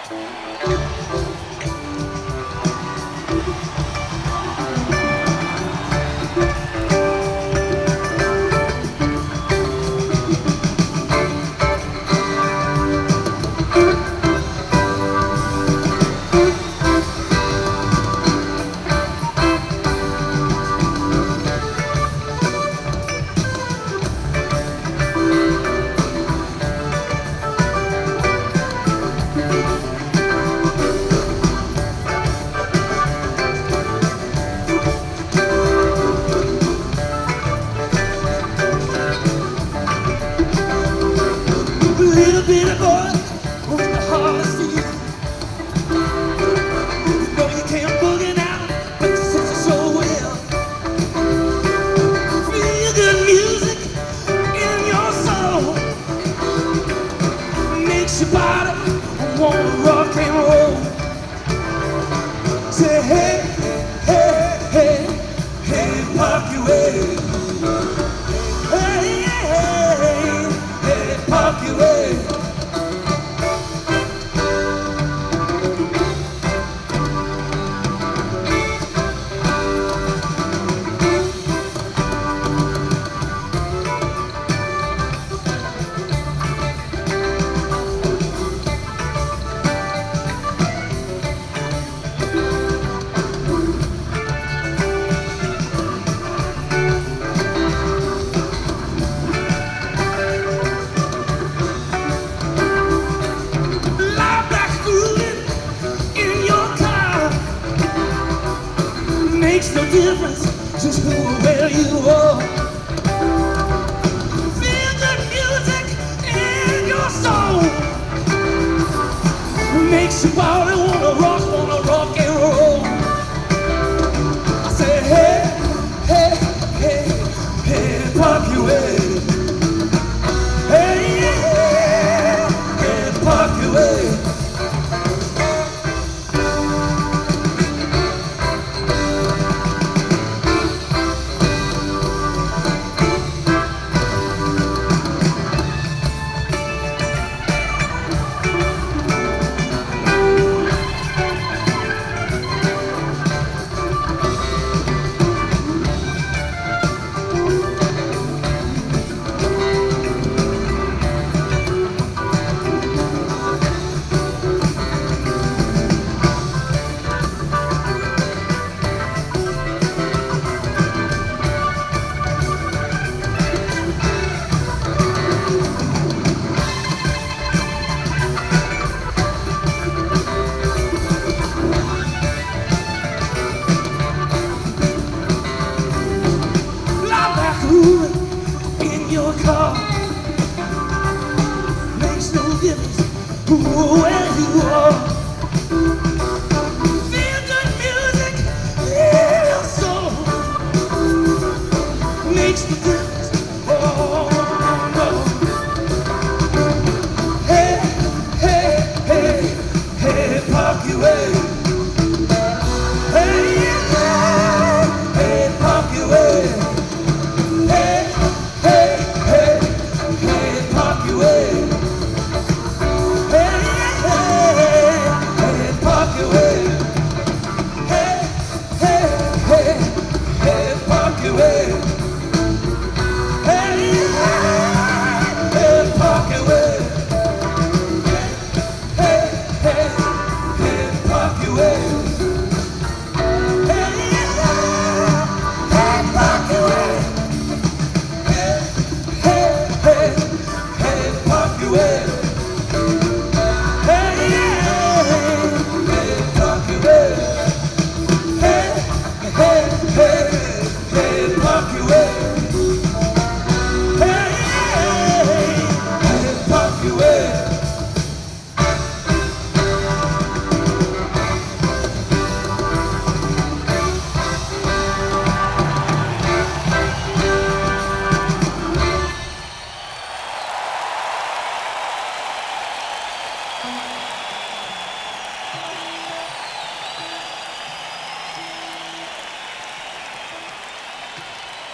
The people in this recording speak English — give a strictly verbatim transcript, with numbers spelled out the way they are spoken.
Little bitty boy with the heart of steel. You know you can't boogie now, but you set you so well. Feel good music in your soul. Makes your body wanna rock and roll. Say hey, hey, hey, hey, pop your way. Hey, hey, hey, hey, pop your way. Makes no difference just who or where you are. Feel good music in your soul. Makes your body wanna rock, wanna rock and roll. I say hey, hey, hey, hey, pop your way. Hey, hey, hey, pop your way. In your car makes no difference where you are.